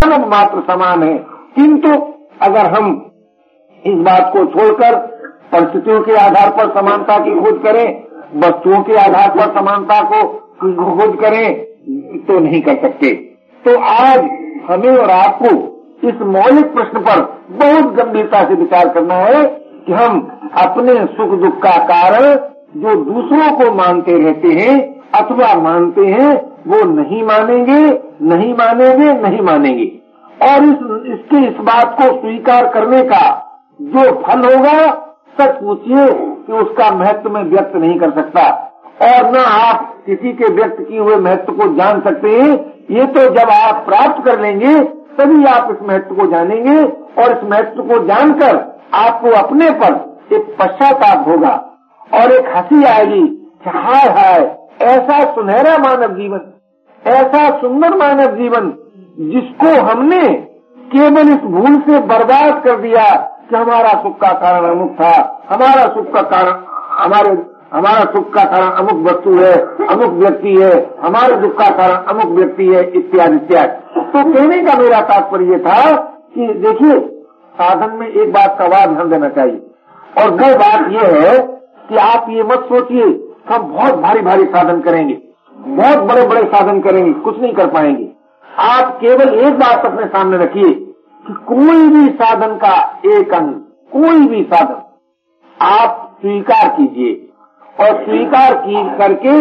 मानव मात्र समान है। किंतु अगर हम इस बात को छोड़कर परिस्थितियों के आधार पर समानता की खोज करें, वस्तुओं के आधार पर समानता को खोज करें, तो नहीं कर सकते। तो आज हमें और आपको इस मौलिक प्रश्न पर बहुत गंभीरता से विचार करना है कि हम अपने सुख दुख का कारण जो दूसरों को मानते रहते हैं अथवा मानते हैं, वो नहीं मानेंगे, नहीं मानेंगे, नहीं मानेंगे। और इस बात को स्वीकार करने का जो फल होगा, सच पूछिए कि उसका महत्व में व्यक्त नहीं कर सकता, और न आप किसी के व्यक्त किए हुए महत्व को जान सकते हैं। ये तो जब आप प्राप्त कर लेंगे तभी आप इस महत्व को जानेंगे, और इस महत्व को जानकर आपको अपने पर एक पश्चाताप होगा और एक हंसी आएगी कि हाय हाय, ऐसा सुनहरा मानव जीवन, ऐसा सुंदर मानव जीवन जिसको हमने केवल इस भूल से बर्बाद कर दिया कि हमारा सुख का कारण अमुक था, हमारा सुख का कारण हमारा सुख का कारण अमुक वस्तु है, अमुक व्यक्ति है, हमारे दुख का कारण अमुक व्यक्ति है, इत्यादि इत्यादि। तो कहने का मेरा तात्पर्य था कि देखिए, साधन में एक बात का ध्यान देना चाहिए, और वो बात यह है कि आप ये मत सोचिए हम बहुत भारी भारी साधन करेंगे, बहुत बड़े बड़े साधन करेंगे, कुछ नहीं कर पाएंगे। आप केवल एक बात अपने सामने रखिए कि कोई भी साधन का एक अंग, कोई भी साधन आप स्वीकार कीजिए, और स्वीकार करके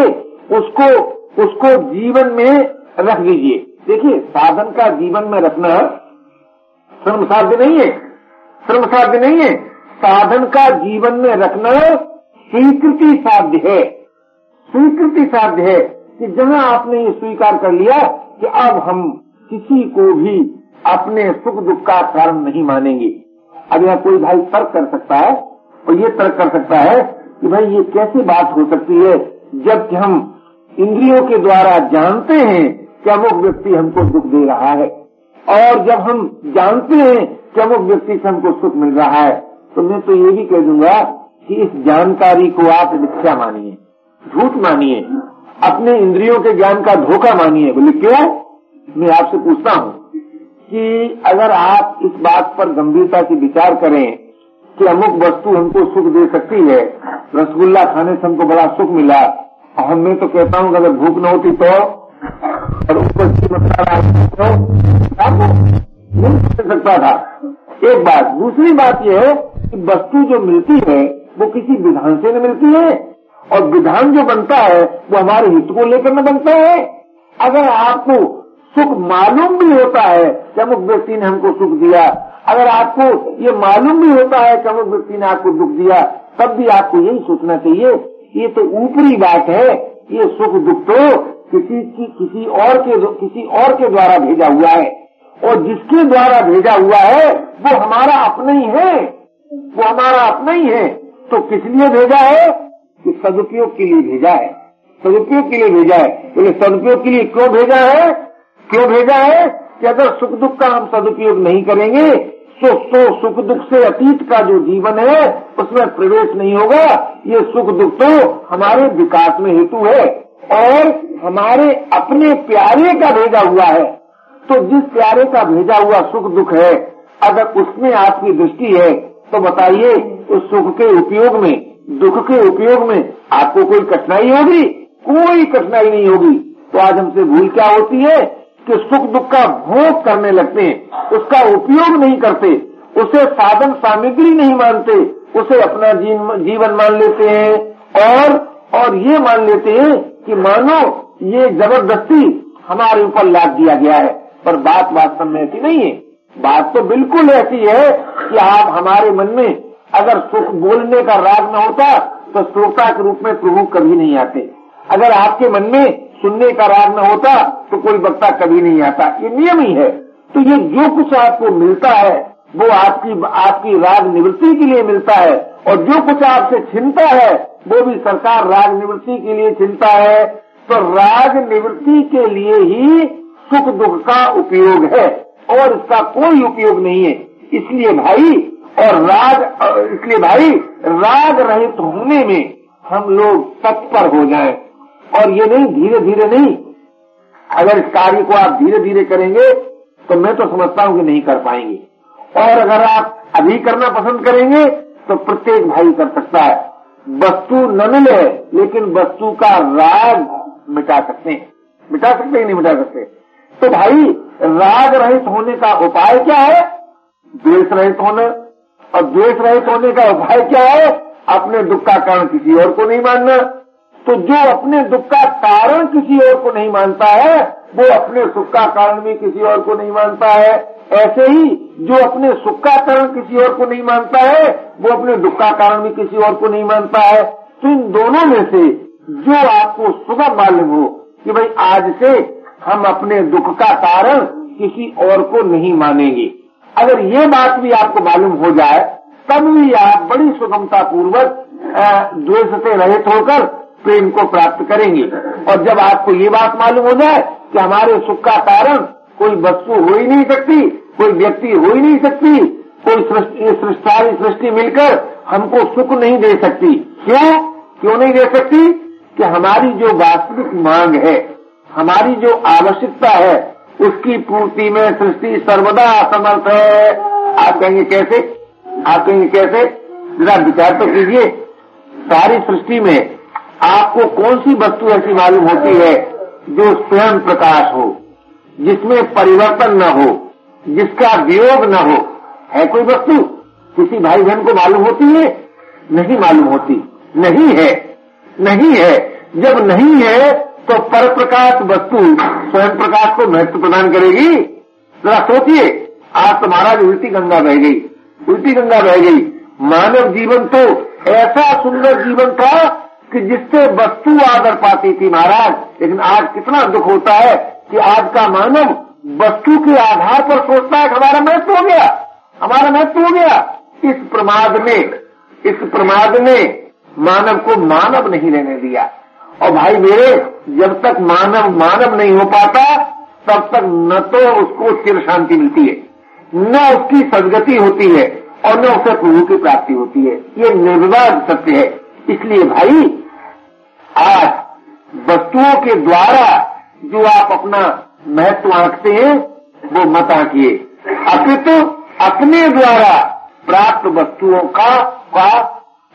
उसको जीवन में रख दीजिए। देखिए, साधन का जीवन में रखना श्रम साध्य नहीं है, श्रम साध्य नहीं है। साधन का जीवन में रखना स्वीकृति साध्य है, स्वीकृति साध्य है कि जहां आपने ये स्वीकार कर लिया कि अब हम किसी को भी अपने सुख दुख का कारण नहीं मानेंगे। अब यहाँ कोई भाई तर्क कर सकता है, और ये तर्क कर सकता है कि भाई ये कैसी बात हो सकती है जबकि हम इंद्रियों के द्वारा जानते हैं कि अमुक व्यक्ति हमको दुख दे रहा है, और जब हम जानते हैं कि अमुक व्यक्ति से हमको सुख मिल रहा है, तो मैं तो ये भी कह दूंगा कि इस जानकारी को आप मिथ्या मानिए, झूठ मानिए, अपने इंद्रियों के ज्ञान का धोखा मानिए। बोले क्यों? मैं आपसे पूछता हूँ कि अगर आप इस बात पर गंभीरता से विचार करें कि अमुक वस्तु हमको सुख दे सकती है, रसगुल्ला खाने से हमको बड़ा सुख मिला, और मैं तो कहता हूँ अगर भूख न होती तो, और ऊपर तो नहीं मिल सकता था। एक बात। दूसरी बात यह है कि वस्तु जो मिलती है वो किसी विधान से न मिलती है, और विधान जो बनता है वो हमारे हित को लेकर न बनता है। अगर आपको सुख मालूम भी होता है कि अमुक व्यक्ति ने हमको सुख दिया, अगर आपको ये मालूम भी होता है कि अमुक व्यक्ति ने आपको दुख दिया, तब भी आपको यही सोचना चाहिए ये तो ऊपरी बात है, ये सुख दुख तो किसी और के द्वारा भेजा हुआ है, और जिसके द्वारा भेजा हुआ है वो हमारा अपना ही है, वो हमारा अपना ही है। तो किस लिए भेजा है? कि सदुपयोग के लिए भेजा है, सदुपयोग के लिए भेजा है। बोले सदुपयोग के लिए क्यों भेजा है? क्यों भेजा है कि अगर सुख दुख का हम सदुपयोग नहीं करेंगे तो सुख दुख से अतीत का जो जीवन है उसमें प्रवेश नहीं होगा। ये सुख दुख तो हमारे विकास में हेतु है, और हमारे अपने प्यारे का भेजा हुआ है। तो जिस प्यारे का भेजा हुआ सुख दुख है, अगर उसमें आपकी दृष्टि है तो बताइए उस सुख के उपयोग में, दुख के उपयोग में आपको कोई कठिनाई होगी? कोई कठिनाई नहीं होगी। तो आज हमसे भूल क्या होती है कि सुख दुख का भोग करने लगते हैं, उसका उपयोग नहीं करते, उसे साधन सामग्री नहीं मानते, उसे अपना जीवन मान लेते हैं, और ये मान लेते हैं कि मानो ये जबरदस्ती हमारे ऊपर लाद दिया गया है। पर बात वास्तव में ऐसी नहीं है। बात तो बिल्कुल ऐसी है कि आप हमारे मन में अगर सुख बोलने का राग न होता तो श्रोता के रूप में प्रभु कभी नहीं आते। अगर आपके मन में सुनने का राग न होता तो कोई वक्ता कभी नहीं आता। ये नियम ही है। तो ये जो कुछ आपको मिलता है वो आपकी राग निवृत्ति के लिए मिलता है, और जो कुछ आपसे छिनता है वो भी सरकार राग निवृत्ति के लिए छिनता है। तो राग निवृत्ति के लिए ही सुख दुख का उपयोग है, और इसका कोई उपयोग नहीं है। इसलिए भाई राग रहित होने में हम लोग तत्पर हो जाएं, और ये नहीं धीरे धीरे नहीं। अगर इस कार्य को आप धीरे धीरे करेंगे तो मैं तो समझता हूं कि नहीं कर पाएंगे। और अगर आप अभी करना पसंद करेंगे तो प्रत्येक भाई कर सकता है। वस्तु न मिले लेकिन वस्तु का राग मिटा सकते हैं। मिटा सकते हैं नहीं मिटा सकते? तो भाई राग रहित होने का उपाय क्या है? द्वेष रहित होना। और द्वेष रहित होने का उपाय क्या है? अपने दुख का कारण किसी और को नहीं मानना। तो जो अपने दुख का कारण किसी और को नहीं मानता है वो अपने सुख का कारण भी किसी और को नहीं मानता है। ऐसे ही जो अपने सुख का कारण किसी और को नहीं मानता है वो अपने दुख का कारण भी किसी और को नहीं मानता है। तो इन दोनों में से जो आपको सुगम मालूम हो कि भाई आज से हम अपने दुख का कारण किसी और को नहीं मानेंगे, अगर ये बात भी आपको मालूम हो जाए तब भी आप बड़ी सुगमता पूर्वक द्वेष से रहित होकर प्रेम को प्राप्त करेंगे। और जब आपको ये बात मालूम हो जाए कि हमारे सुख का कारण कोई वस्तु हो ही नहीं सकती, कोई व्यक्ति हो ही नहीं सकती, कोई सारी सृष्टि मिलकर हमको सुख नहीं दे सकती। क्यों नहीं दे सकती? कि हमारी जो वास्तविक मांग है, हमारी जो आवश्यकता है, उसकी पूर्ति में सृष्टि सर्वदा असमर्थ है। आप कहेंगे कैसे? आप कहेंगे कैसे? जरा विचार तो कीजिए। सारी सृष्टि में आपको कौन सी वस्तु ऐसी मालूम होती है जो स्वयं प्रकाश हो, जिसमें परिवर्तन न हो, जिसका वियोग न हो? है कोई वस्तु? किसी भाई बहन को मालूम होती है? नहीं मालूम होती। नहीं है, नहीं है। जब नहीं है तो पर प्रकाश वस्तु स्वयं प्रकाश को महत्व प्रदान करेगी? जरा सोचिए। आज तो महाराज उल्टी गंगा बह गई, उल्टी गंगा बह गई। मानव जीवन तो ऐसा सुंदर जीवन था कि जिससे वस्तु आदर पाती थी महाराज। लेकिन आज कितना दुख होता है कि आज का मानव वस्तु के आधार पर सोचता है कि हमारा महत्व हो गया, हमारा महत्व हो गया। इस प्रमाद ने मानव को मानव नहीं रहने दिया। और भाई मेरे, जब तक मानव नहीं हो पाता तब तक न तो उसको चिर शांति मिलती है, न उसकी सदगति होती है और न उसे प्रभु की प्राप्ति होती है। ये निर्विवाद सत्य है। इसलिए भाई आज वस्तुओं के द्वारा जो आप अपना महत्व आंकते हैं वो मत आंकिए, अपितु अपने द्वारा प्राप्त वस्तुओं का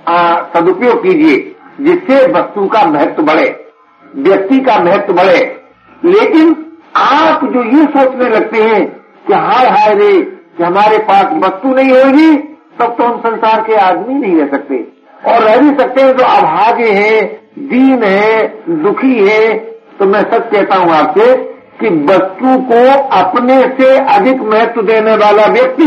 सदुपयोग कीजिए, जिससे वस्तु का महत्व बढ़े, व्यक्ति का महत्व बढ़े। लेकिन आप जो ये सोचने लगते हैं कि हाय हाय रे कि हमारे पास वस्तु नहीं होगी तब तो हम संसार के आदमी नहीं रह सकते, और रह भी सकते हैं तो अभागे हैं, दीन है, दुखी है। तो मैं सच कहता हूं आपसे कि वस्तु को अपने से अधिक महत्व देने वाला व्यक्ति,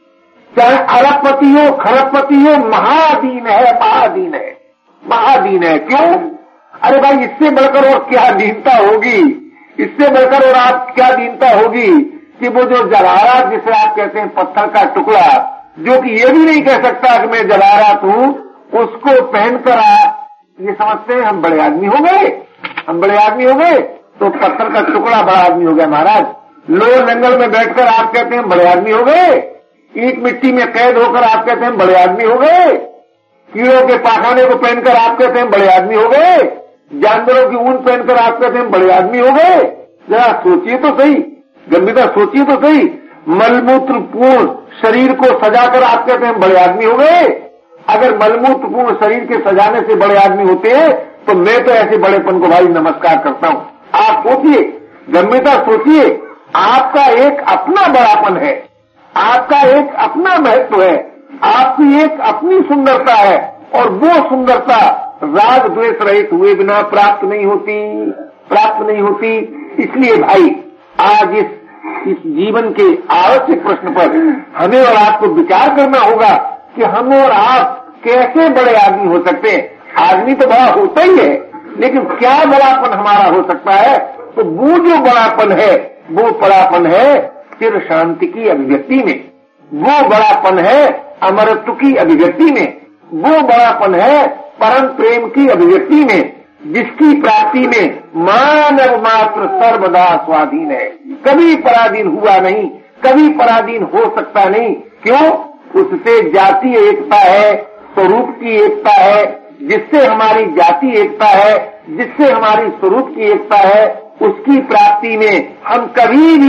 चाहे अरबपति हो खरबपति हो, महादीन है, महादीन है, महादीन है। क्यों? अरे भाई इससे बढ़कर और क्या दीनता होगी, इससे बढ़कर और आप क्या दीनता होगी कि वो जो जवाहरात जिसे आप कहते हैं पत्थर का टुकड़ा, जो कि ये भी नहीं कह सकता कि मैं जवाहरात हूं, उसको पहनकर आप ये समझते हैं हम बड़े आदमी हो गए, हम बड़े आदमी हो गए। तो पत्थर का टुकड़ा बड़ा आदमी हो गया महाराज। लोह जंगल में बैठकर आप कहते हैं बड़े आदमी हो गए, ईंट मिट्टी में कैद होकर आप कहते हैं बड़े आदमी हो गए, कीड़ों के पाखाने को पहनकर आप कहते हैं बड़े आदमी हो गए, जानवरों की ऊन पहनकर आप कहते हैं बड़े आदमी हो गए। जरा सोचिए तो सही, गंभीरता सोचिए तो सही। मलमूत्र पूर्ण शरीर को सजाकर आप कहते हैं बड़े आदमी हो गए। अगर मलमूत्र पूर्ण शरीर के सजाने से बड़े आदमी होते हैं तो मैं तो ऐसे बड़ेपन को भाई नमस्कार करता हूं। आप सोचिए, गंभीरता सोचिए, आपका एक अपना बड़ापन है, आपका एक अपना महत्व है, आपकी एक अपनी सुंदरता है, और वो सुंदरता राग द्वेष रहित हुए बिना प्राप्त नहीं होती, प्राप्त नहीं होती। इसलिए भाई आज इस जीवन के आवश्यक प्रश्न पर हमें और आपको विचार करना होगा कि हम और आप कैसे बड़े आदमी हो सकते हैं। आदमी तो बड़ा होता ही है, लेकिन क्या बड़ापन हमारा हो सकता है? तो वो जो बड़ापन है वो बड़ापन है चिर शांति की अभिव्यक्ति में, वो बड़ापन है अमरत्व की अभिव्यक्ति में, वो बड़ापन है परम प्रेम की अभिव्यक्ति में, जिसकी प्राप्ति में मानव मात्र सर्वदा स्वाधीन है, कभी पराधीन हुआ नहीं, कभी पराधीन हो सकता नहीं। क्यों? उससे जातीय एकता है, स्वरूप की एकता है, जिससे हमारी जाति एकता है, जिससे हमारी स्वरूप की एकता है, उसकी प्राप्ति में हम कभी भी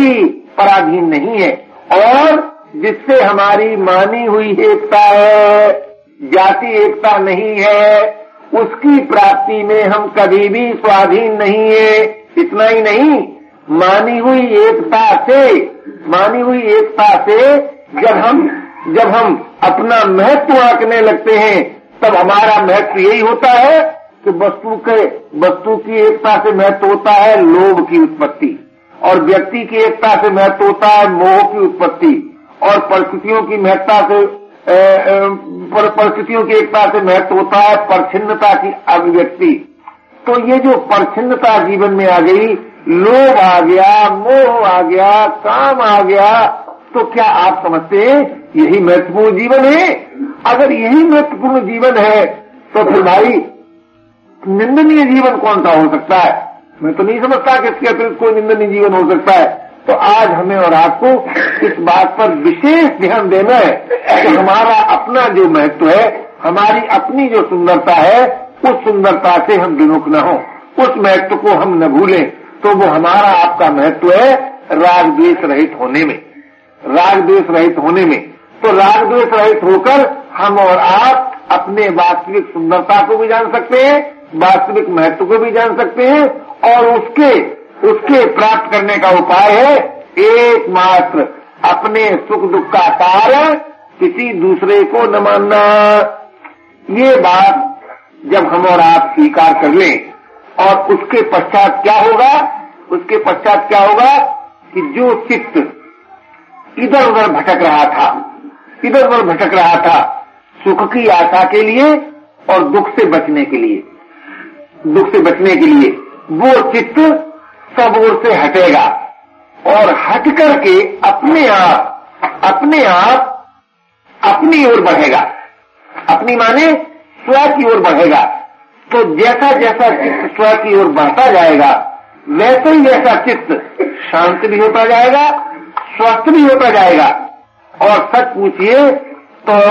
पराधीन नहीं है, और जिससे हमारी मानी हुई एकता है, जाति एकता नहीं है, उसकी प्राप्ति में हम कभी भी स्वाधीन नहीं है। इतना ही नहीं, मानी हुई एकता से जब हम अपना महत्व आंकने लगते हैं, तब हमारा महत्व यही होता है कि वस्तु की एकता से महत्व होता है लोभ की उत्पत्ति, और व्यक्ति की एकता से महत्व होता है मोह की उत्पत्ति, और परिस्थितियों की एकता से महत्व होता है परछिन्नता की अभिव्यक्ति। तो ये जो परछिन्नता जीवन में आ गई, लोभ आ गया, मोह आ गया, काम आ गया, तो क्या आप समझते हैं यही महत्वपूर्ण जीवन है? अगर यही महत्वपूर्ण जीवन है तो फिर भाई निंदनीय जीवन कौन सा हो सकता है? मैं तो नहीं समझता कि इसके अतिरिक्त कोई निंदनीय जीवन हो सकता है। तो आज हमें और आपको इस बात पर विशेष ध्यान देना है कि हमारा अपना जो महत्व है, हमारी अपनी जो सुंदरता है, उस सुंदरता से हम विमुख न हो, उस महत्व को हम न भूलें। तो वो हमारा आपका महत्व है राग द्वेष रहित होने में, राग द्वेष रहित होने में। तो राग द्वेष रहित होकर हम और आप अपने वास्तविक सुंदरता को भी जान सकते हैं, वास्तविक महत्व को भी जान सकते हैं, और उसके प्राप्त करने का उपाय है एकमात्र अपने सुख दुख का कारण किसी दूसरे को न मानना। ये बात जब हम और आप स्वीकार कर लें, और उसके पश्चात क्या होगा? उसके पश्चात क्या होगा कि जो चित्त इधर उधर भटक रहा था सुख की आशा के लिए और दुख से बचने के लिए, वो चित्त सब ओर से हटेगा और हट करके अपने आप अपनी ओर बढ़ेगा। अपनी माने स्व की ओर बढ़ेगा। तो जैसा जैसा चित्त स्व की ओर बढ़ता जाएगा, वैसे ही वैसा चित्त शांत भी होता जाएगा, स्वस्थ भी होता जाएगा, और सच पूछिए तो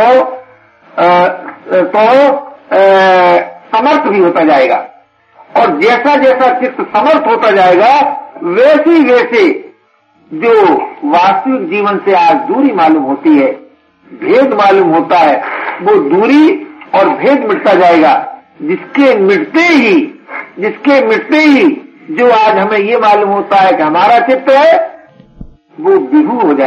समर्थ भी होता जाएगा। और जैसा जैसा चित्त समर्थ होता जाएगा, वैसे जो वास्तविक जीवन से आज दूरी मालूम होती है, भेद मालूम होता है, वो दूरी और भेद मिटता जाएगा। जिसके मिटते ही जो आज हमें ये मालूम होता है कि हमारा चित्त है, वो विभू हो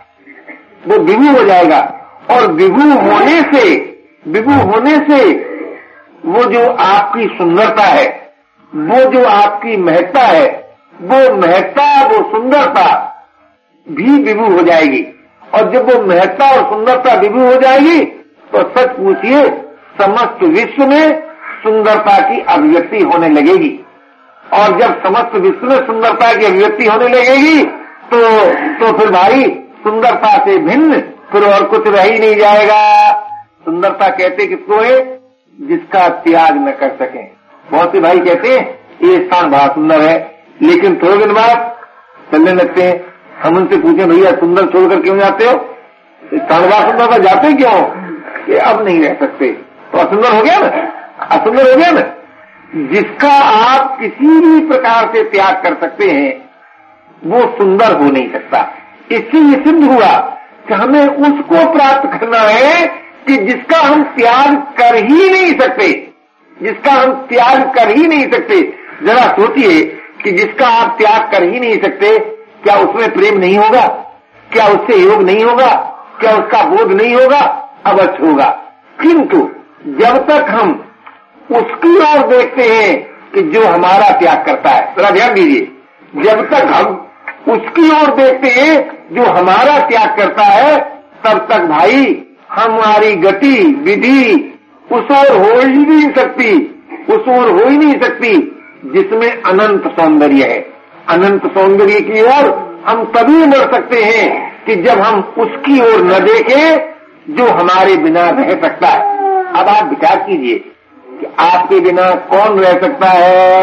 जाएगा। और विभू होने से वो जो आपकी सुंदरता है, वो जो आपकी महत्ता है, वो सुंदरता भी विभू हो जाएगी। और जब वो महत्ता और सुंदरता विभू हो जाएगी, तो सच पूछिए समस्त विश्व में सुंदरता की अभिव्यक्ति होने लगेगी। और जब समस्त विश्व में सुंदरता की अभिव्यक्ति होने लगेगी, तो फिर भाई सुंदरता से भिन्न फिर और कुछ रह ही नहीं जाएगा। सुंदरता कहते किसको है? जिसका त्याग न कर सके। बहुत से भाई कहते हैं ये स्थान बड़ा सुंदर है, लेकिन थोड़े दिन बाद चलने लगते हैं। हम उनसे पूछे भैया सुंदर छोड़कर क्यों जाते हो? स्थान बड़ा सुंदर था, जाते क्यों? कि अब नहीं रह सकते। तो असुंदर हो गया ना। जिसका आप किसी भी प्रकार से त्याग कर सकते हैं, वो सुंदर हो नहीं सकता। इससे ये सिद्ध हुआ कि हमें उसको प्राप्त करना है कि जिसका हम त्याग कर ही नहीं सकते। जरा सोचिए कि जिसका आप त्याग कर ही नहीं सकते, क्या उसमें प्रेम नहीं होगा? क्या उससे योग नहीं होगा? क्या उसका बोध नहीं होगा? अवश्य होगा। किंतु जब तक हम उसकी ओर देखते हैं कि जो हमारा त्याग करता है, जरा ध्यान दीजिए, जब तक हम उसकी ओर देखते हैं जो हमारा त्याग करता है, तब तक भाई हमारी गति विधि उस ओर हो ही नहीं सकती जिसमें अनंत सौंदर्य है। अनंत सौंदर्य की ओर हम तभी बढ़ सकते हैं कि जब हम उसकी ओर न देखें जो हमारे बिना रह सकता है। अब आप विचार कीजिए कि आपके बिना कौन रह सकता है?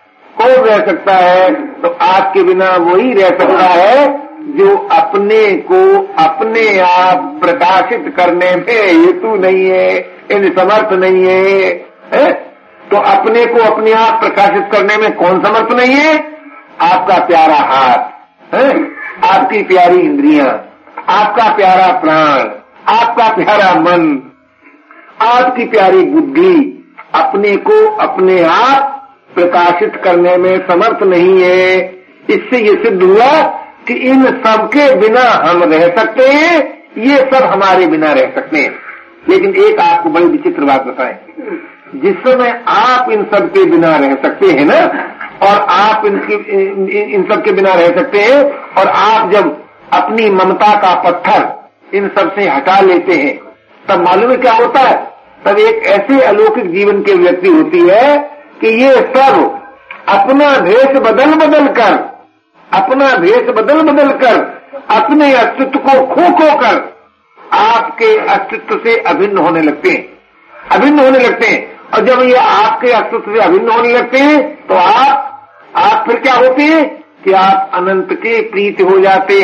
तो आपके बिना वही रह सकता है जो अपने को अपने आप प्रकाशित करने में हेतु नहीं है, समर्थ नहीं है। तो अपने को अपने आप प्रकाशित करने में कौन समर्थ नहीं है? आपका प्यारा हाथ है। आपकी प्यारी इंद्रियां, आपका प्यारा प्राण, आपका प्यारा मन, आपकी प्यारी बुद्धि अपने को अपने आप प्रकाशित करने में समर्थ नहीं है। इससे ये सिद्ध हुआ कि इन सब के बिना हम रह सकते हैं, ये सब हमारे बिना रह सकते हैं। लेकिन एक आपको बड़ी विचित्र बात बताएं, जिस समय आप इन सब के बिना रह सकते हैं ना, और आप इन सब के बिना रह सकते हैं, और आप जब अपनी ममता का पत्थर इन सब से हटा लेते हैं, तब मालूम है क्या होता है? तब एक ऐसे अलौकिक जीवन के व्यक्ति होती है कि ये सब अपना भेष बदल बदल कर, अपने अस्तित्व को खो कर आपके अस्तित्व से अभिन्न होने लगते हैं। और जब ये आपके अस्तित्व से अभिन्न होने लगते हैं तो आप फिर क्या होते हैं कि आप अनंत के प्रीत हो जाते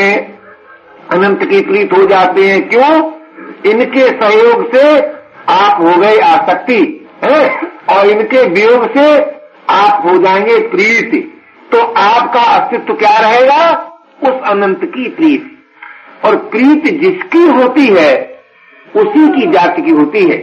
हैं। क्यों? इनके सहयोग से आप हो गए आसक्ति है, और इनके वियोग से आप हो जाएंगे प्रीति। तो आपका अस्तित्व क्या रहेगा? उस अनंत की प्रीति। और प्रीति जिसकी होती है उसी की जाति की होती है,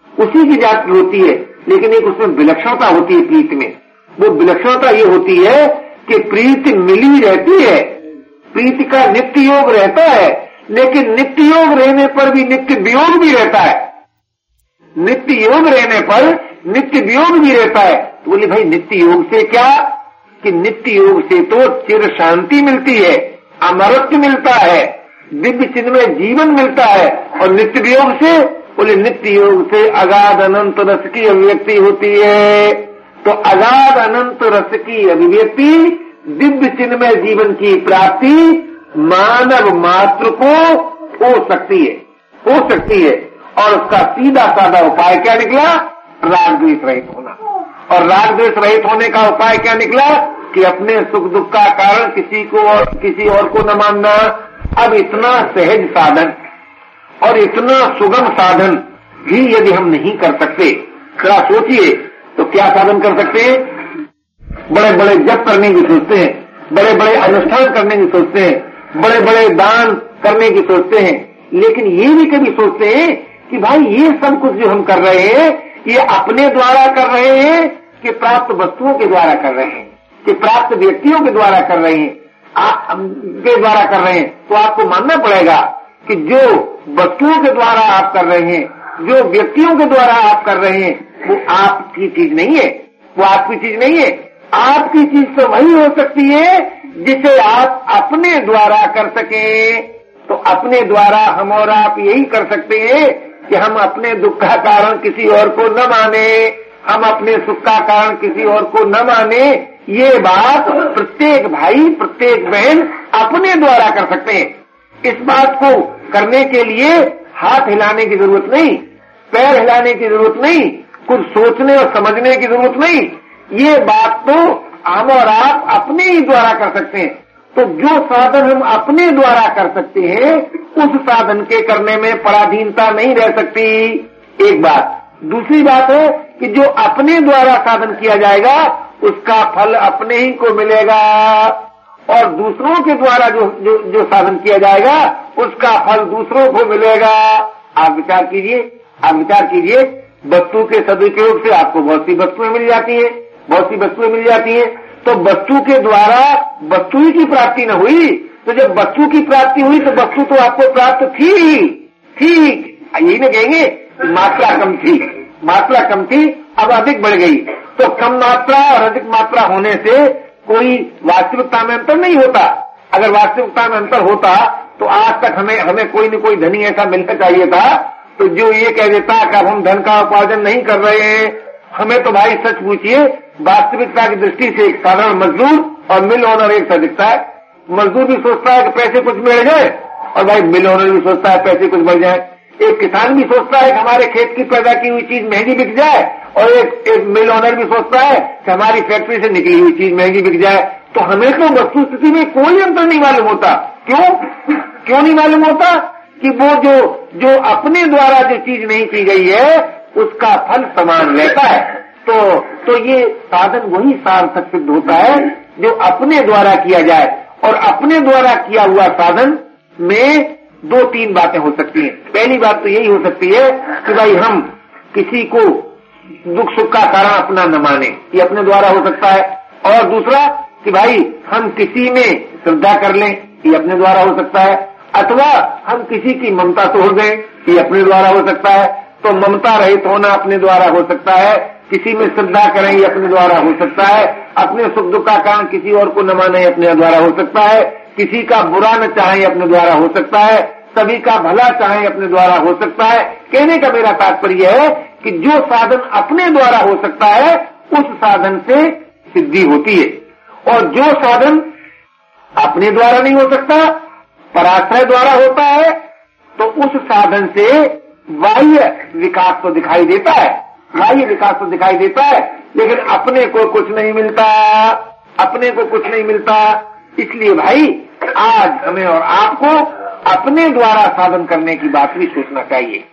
लेकिन एक उसमें विलक्षणता होती है प्रीति में। वो विलक्षणता ये होती है कि प्रीति मिली रहती है, प्रीति का नित्य योग रहता है, लेकिन नित्य योग रहने पर भी नित्य वियोग भी रहता है। नित्य योग रहने पर नित्य वियोग भी रहता है। तो बोले भाई नित्य योग से क्या? कि नित्य योग से तो चिर शांति मिलती है, अमरत्व मिलता है, दिव्य चिन्ह में जीवन मिलता है। और नित्य वियोग से बोले नित्य योग से अगाध अनंत रस की अभिव्यक्ति होती है। तो अगाध अनंत रस की अभिव्यक्ति, दिव्य चिन्ह में जीवन की प्राप्ति मानव मात्र को हो सकती है। और उसका सीधा साधा उपाय क्या निकला? राग द्वेष रहित होना। और राग द्वेष रहित होने का उपाय क्या निकला? कि अपने सुख दुख का कारण किसी और को न मानना। अब इतना सहज साधन और इतना सुगम साधन भी यदि हम नहीं कर सकते, थोड़ा सोचिए तो क्या साधन कर सकते हैं? बड़े बड़े जप करने की सोचते हैं, बड़े बड़े अनुष्ठान करने की सोचते हैं, बड़े बड़े दान करने की सोचते हैं, लेकिन ये भी कभी सोचते हैं कि भाई ये सब कुछ जो हम कर रहे हैं ये अपने द्वारा कर रहे हैं कि प्राप्त वस्तुओं के द्वारा कर रहे हैं, कि प्राप्त व्यक्तियों के द्वारा कर रहे हैं, तो आपको मानना पड़ेगा कि जो वस्तुओं के द्वारा आप कर रहे हैं, जो व्यक्तियों के द्वारा आप कर रहे हैं, वो आपकी चीज नहीं है। आपकी चीज तो वही हो सकती है जिसे आप अपने द्वारा कर सकें। तो अपने द्वारा हम और आप यही कर सकते हैं कि हम अपने दुख का कारण किसी और को न माने, हम अपने सुख का कारण किसी और को न माने। ये बात प्रत्येक भाई प्रत्येक बहन अपने द्वारा कर सकते हैं। इस बात को करने के लिए हाथ हिलाने की जरूरत नहीं, पैर हिलाने की जरूरत नहीं, कुछ सोचने और समझने की जरूरत नहीं। ये बात तो हम और आप अपने ही द्वारा कर सकते हैं। तो जो साधन हम अपने द्वारा कर सकते हैं उस साधन के करने में पराधीनता नहीं रह सकती, एक बात। दूसरी बात है कि जो अपने द्वारा साधन किया जाएगा उसका फल अपने ही को मिलेगा, और दूसरों के द्वारा जो साधन किया जाएगा उसका फल दूसरों को मिलेगा। आप विचार कीजिए, वस्तु के सदुपयोग से आपको बहुत सी वस्तुएं मिल जाती है, तो वस्तु के द्वारा वस्तु ही की प्राप्ति न हुई। तो जब वस्तु की प्राप्ति हुई तो वस्तु तो आपको प्राप्त थी, यही न कहेंगे मात्रा कम थी, अब अधिक बढ़ गई। तो कम मात्रा और अधिक मात्रा होने से कोई वास्तविकता में अंतर नहीं होता। अगर वास्तविकता में अंतर होता तो आज तक हमें कोई न कोई धनी ऐसा मिलना चाहिए था तो जो ये कह देता कि अब हम धन का उपार्जन नहीं कर रहे हैं। हमें तो भाई सच पूछिए, वास्तविकता की दृष्टि से एक साधारण मजदूर और मिल ओनर एक सा दिखता है। मजदूर भी सोचता है कि पैसे कुछ मिल जाए, और भाई मिल ओनर भी सोचता है पैसे कुछ बढ़ जाए। एक किसान भी सोचता है कि हमारे खेत की पैदा की हुई चीज महंगी बिक जाए, और एक मिल ओनर भी सोचता है कि हमारी फैक्ट्री से निकली हुई चीज महंगी बिक जाए। तो हमें तो वस्तु स्थिति में कोई अंतर नहीं मालूम होता। क्यों नहीं मालूम होता? कि वो जो अपने द्वारा जो चीज नहीं की गई है उसका फल समान रहता है। तो ये साधन वही सार्थक सिद्ध होता है जो अपने द्वारा किया जाए। और अपने द्वारा किया हुआ साधन में दो तीन बातें हो सकती हैं। पहली बात तो यही हो सकती है कि भाई हम किसी को दुख सुख का कारण अपना न माने, ये अपने द्वारा हो सकता है। और दूसरा कि भाई हम किसी में श्रद्धा कर लें, ये अपने द्वारा हो सकता है। अथवा हम किसी की ममता तोड़ दें, ये अपने द्वारा हो सकता है। तो ममता रहित होना अपने द्वारा हो सकता है, किसी में श्रद्धा करें ये अपने द्वारा हो सकता है, अपने सुख दुख का कारण किसी और को न माने अपने द्वारा हो सकता है, किसी का बुरा न चाहे अपने द्वारा हो सकता है, सभी का भला चाहे अपने द्वारा हो सकता है। कहने का मेरा तात्पर्य है कि जो साधन अपने द्वारा हो सकता है उस साधन से सिद्धि होती है, और जो साधन अपने द्वारा नहीं हो सकता, पराश्रय द्वारा होता है, तो उस साधन से बाह्य विकास तो दिखाई देता है, बाह्य विकास तो दिखाई देता है, लेकिन अपने को कुछ नहीं मिलता, अपने को कुछ नहीं मिलता। इसलिए भाई आज हमें और आपको अपने द्वारा साधन करने की बात भी सोचना चाहिए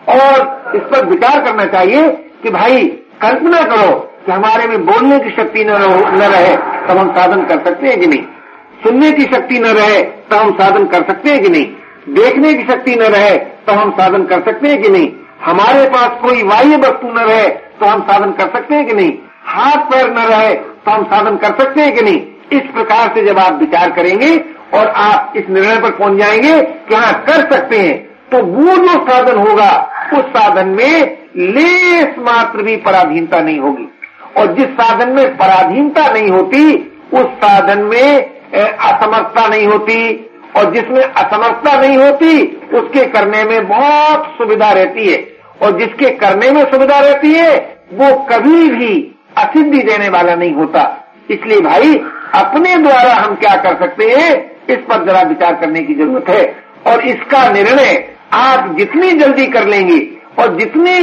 और इस पर विचार करना चाहिए कि भाई कल्पना करो कि हमारे में बोलने की शक्ति न रहे तब हम साधन कर सकते हैं कि नहीं, सुनने की शक्ति न रहे तो हम साधन कर सकते हैं कि नहीं, देखने की शक्ति न रहे तो हम साधन कर सकते हैं कि नहीं, हमारे पास कोई बाह्य वस्तु न रहे तो हम साधन कर सकते हैं कि नहीं, हाथ पैर न रहे तो हम साधन कर सकते हैं कि नहीं। इस प्रकार से जब आप विचार करेंगे और आप इस निर्णय पर पहुंच जाएंगे कि हाँ कर सकते हैं, तो वो जो साधन होगा उस साधन में लेस मात्र भी पराधीनता नहीं होगी, और जिस साधन में पराधीनता नहीं होती उस साधन में असमर्थता नहीं होती, और जिसमें असमर्थता नहीं होती उसके करने में बहुत सुविधा रहती है, और जिसके करने में सुविधा रहती है वो कभी भी असिद्धि देने वाला नहीं होता। इसलिए भाई अपने द्वारा हम क्या कर सकते हैं इस पर जरा विचार करने की जरूरत है, और इसका निर्णय आप जितनी जल्दी कर लेंगे और जितनी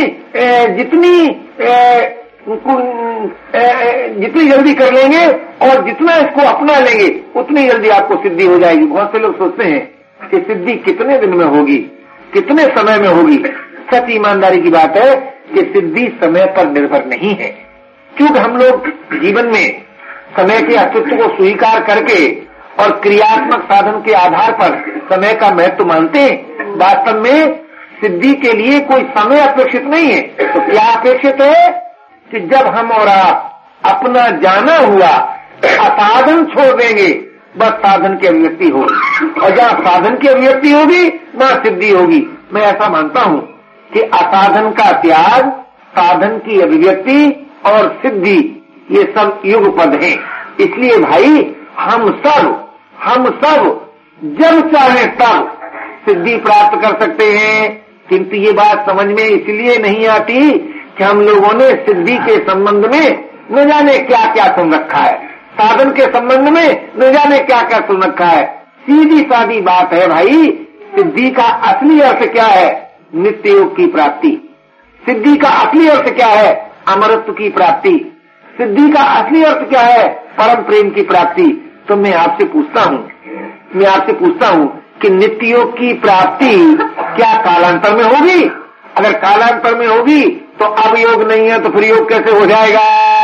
जल्दी कर लेंगे और जितना इसको अपना लेंगे उतनी जल्दी आपको सिद्धि हो जाएगी। बहुत से लोग सोचते हैं कि सिद्धि कितने दिन में होगी, कितने समय में होगी। सच ईमानदारी की बात है कि सिद्धि समय पर निर्भर नहीं है, क्योंकि हम लोग जीवन में समय के अस्तित्व को स्वीकार करके और क्रियात्मक साधन के आधार पर समय का महत्व मानते हैं। वास्तव में सिद्धि के लिए कोई समय अपेक्षित नहीं है। तो क्या अपेक्षित है कि जब हम और आप अपना जाना हुआ असाधन छोड़ देंगे बस साधन की अभिव्यक्ति होगी, और जहाँ साधन की अभिव्यक्ति होगी वहाँ सिद्धि होगी। मैं ऐसा मानता हूँ कि असाधन का त्याग, साधन की अभिव्यक्ति और सिद्धि ये सब युग पद हैं। इसलिए भाई हम सब जब चाहे तब सिद्धि प्राप्त कर सकते हैं, किंतु ये बात समझ में इसलिए नहीं आती कि हम लोगों ने सिद्धि के संबंध में न जाने क्या क्या सुन रखा है, साधन के संबंध में न जाने क्या क्या सुन रखा है। सीधी सादी बात है भाई, सिद्धि का असली अर्थ क्या है? नित्य योग की प्राप्ति। सिद्धि का असली अर्थ क्या है? अमरत्व की प्राप्ति। सिद्धि का असली अर्थ क्या है? परम प्रेम की प्राप्ति। तो मैं आपसे पूछता हूँ कि नित्य योग की प्राप्ति क्या कालांतर में होगी? अगर कालांतर में होगी तो अब योग नहीं है तो फिर योग कैसे हो जाएगा?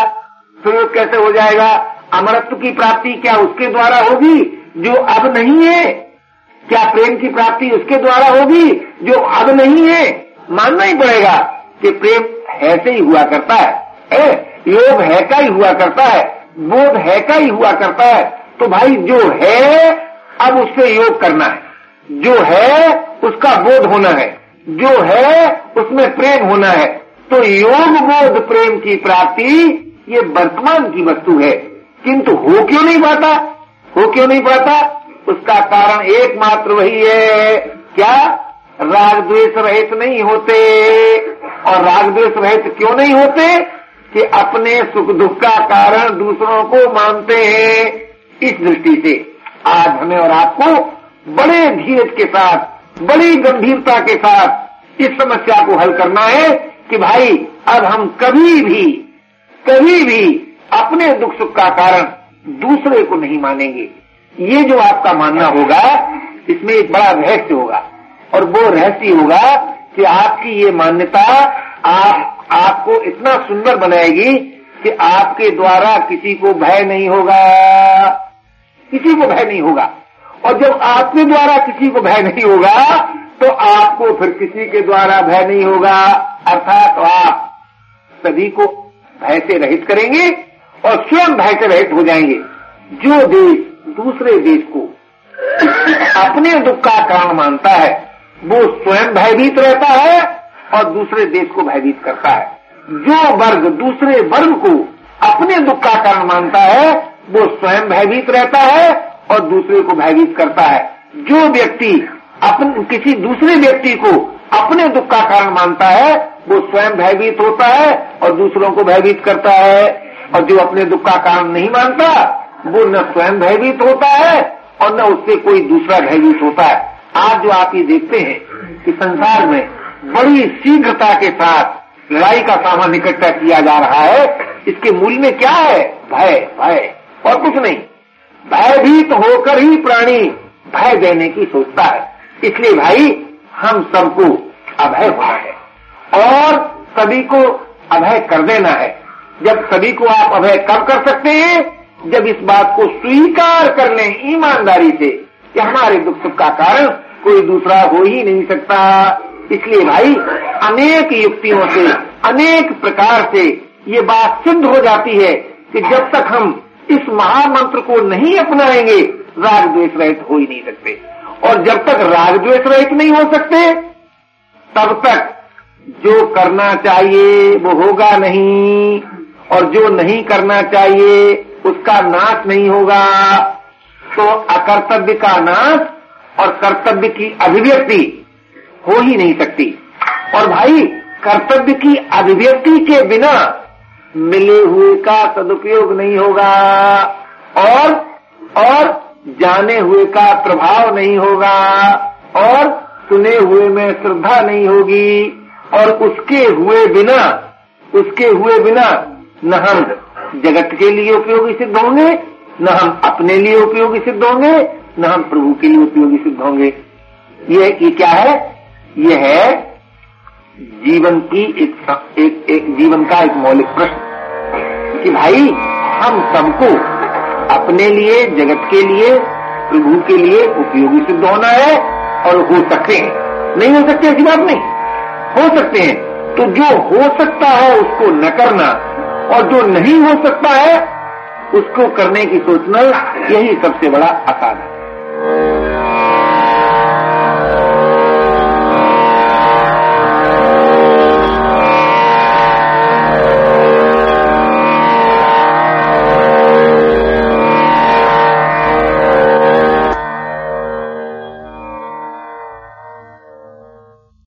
अमरत्व की प्राप्ति क्या उसके द्वारा होगी जो अब नहीं है? क्या प्रेम की प्राप्ति उसके द्वारा होगी जो अब नहीं है? मानना ही पड़ेगा कि प्रेम ऐसे ही हुआ करता है, योग है का ही हुआ करता है, बोध है का ही हुआ करता है। तो भाई जो है अब उससे योग करना है, जो है उसका बोध होना है, जो है उसमें प्रेम होना है। तो योग बोध प्रेम की प्राप्ति ये वर्तमान की वस्तु है, किंतु हो क्यों नहीं पाता? उसका कारण एकमात्र वही है, क्या? राग द्वेष रहित नहीं होते। और राग द्वेष रहित क्यों नहीं होते? कि अपने सुख दुख का कारण दूसरों को मानते हैं। इस दृष्टि से आज हमें और आपको बड़े धीरज के साथ, बड़ी गंभीरता के साथ इस समस्या को हल करना है कि भाई अब हम कभी भी अपने दुख सुख का कारण दूसरे को नहीं मानेंगे। ये जो आपका मानना होगा इसमें एक बड़ा रहस्य होगा, और वो रहस्य होगा कि आपकी ये मान्यता आपको इतना सुंदर बनाएगी कि आपके द्वारा किसी को भय नहीं होगा, किसी को भय नहीं होगा। और जब आपके द्वारा किसी को भय नहीं होगा तो आपको फिर किसी के द्वारा भय नहीं होगा, अर्थात आप सभी को भय से रहित करेंगे और स्वयं भय से रहित हो जाएंगे। जो देश दूसरे देश को अपने दुख का कारण मानता है वो स्वयं भयभीत रहता है और दूसरे देश को भयभीत करता है। जो वर्ग दूसरे वर्ग को अपने दुख का कारण मानता है वो स्वयं भयभीत रहता है और दूसरे को भयभीत करता है। जो व्यक्ति किसी दूसरे व्यक्ति को अपने दुख का कारण मानता है वो स्वयं भयभीत होता है और दूसरों को भयभीत करता है। और जो अपने दुख का कारण नहीं मानता वो न स्वयं भयभीत होता है और न उससे कोई दूसरा भयभीत होता है। आज जो आप ये देखते हैं कि संसार में बड़ी शीघ्रता के साथ लड़ाई का सामान इकट्ठा किया जा रहा है, इसके मूल में क्या है? भय, भय और कुछ नहीं। भयभीत होकर ही प्राणी भय देने की सोचता है। इसलिए भाई हम सबको अभय होना है और सभी को अभय कर देना है। जब सभी को आप अभय कब कर सकते हैं? जब इस बात को स्वीकार कर लें ईमानदारी से कि हमारे दुख सुख का कारण कोई दूसरा हो ही नहीं सकता। इसलिए भाई अनेक युक्तियों से अनेक प्रकार से ये बात सिद्ध हो जाती है कि जब तक हम इस महामंत्र को नहीं अपनाएंगे राग द्वेष रहित हो ही नहीं सकते। और जब तक राग द्वेष रहित नहीं हो सकते तब तक जो करना चाहिए वो होगा नहीं और जो नहीं करना चाहिए उसका नाश नहीं होगा। तो अकर्तव्य का नाश और कर्तव्य की अभिव्यक्ति हो ही नहीं सकती। और भाई कर्तव्य की अभिव्यक्ति के बिना मिले हुए का सदुपयोग नहीं होगा और जाने हुए का प्रभाव नहीं होगा और सुने हुए में श्रद्धा नहीं होगी। और उसके हुए बिना न हम जगत के लिए उपयोगी सिद्ध होंगे, न हम अपने लिए उपयोगी सिद्ध होंगे, न हम प्रभु के लिए उपयोगी सिद्ध होंगे। ये क्या है? ये है जीवन की एक जीवन का एक मौलिक प्रश्न कि भाई हम सबको अपने लिए, जगत के लिए, प्रभु के लिए उपयोगी सिद्ध होना है और हो सकते हैं। नहीं हो सकते ऐसी बात नहीं, हो सकते हैं। तो जो हो सकता है उसको न करना और जो नहीं हो सकता है उसको करने की सोचना, यही सबसे बड़ा असाध है।